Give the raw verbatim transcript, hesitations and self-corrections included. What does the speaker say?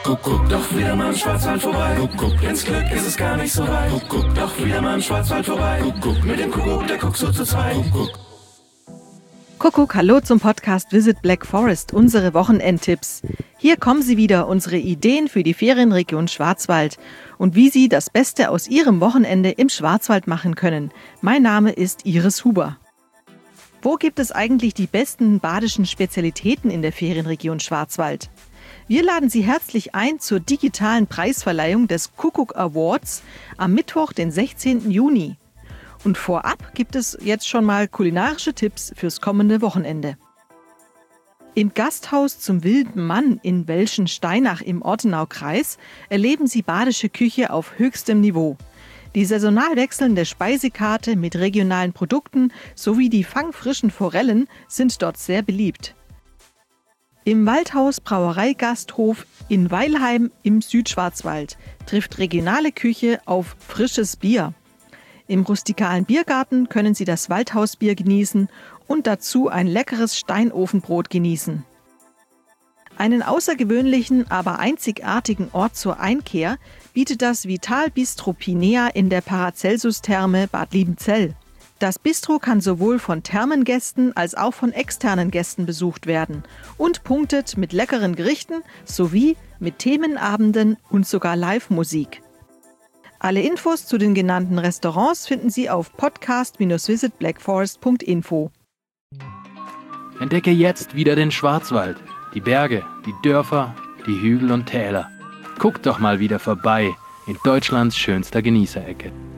Kuckuck, doch wieder mal im Schwarzwald vorbei. Kuckuck, ins Glück ist es gar nicht so weit. Kuckuck, doch wieder mal im Schwarzwald vorbei. Kuckuck, mit dem Kuckuck, der guckt so zu zweit. Kuckuck. Kuckuck, hallo zum Podcast Visit Black Forest, unsere Wochenendtipps. Hier kommen sie wieder, unsere Ideen für die Ferienregion Schwarzwald und wie Sie das Beste aus Ihrem Wochenende im Schwarzwald machen können. Mein Name ist Iris Huber. Wo gibt es eigentlich die besten badischen Spezialitäten in der Ferienregion Schwarzwald? Wir laden Sie herzlich ein zur digitalen Preisverleihung des Kuckuck Awards am Mittwoch, den sechzehnten Juni. Und vorab gibt es jetzt schon mal kulinarische Tipps fürs kommende Wochenende. Im Gasthaus zum Wilden Mann in Welschensteinach im Ortenaukreis erleben Sie badische Küche auf höchstem Niveau. Die saisonal wechselnde Speisekarte mit regionalen Produkten sowie die fangfrischen Forellen sind dort sehr beliebt. Im Waldhaus Brauereigasthof in Weilheim im Südschwarzwald trifft regionale Küche auf frisches Bier. Im rustikalen Biergarten können Sie das Waldhausbier genießen und dazu ein leckeres Steinofenbrot genießen. Einen außergewöhnlichen, aber einzigartigen Ort zur Einkehr bietet das Vital Bistro Pinea in der Paracelsus-Therme Bad Liebenzell. Das Bistro kann sowohl von Thermengästen als auch von externen Gästen besucht werden und punktet mit leckeren Gerichten sowie mit Themenabenden und sogar Live-Musik. Alle Infos zu den genannten Restaurants finden Sie auf podcast dash visit black forest punkt info. Entdecke jetzt wieder den Schwarzwald, die Berge, die Dörfer, die Hügel und Täler. Guck doch mal wieder vorbei in Deutschlands schönster Genießerecke.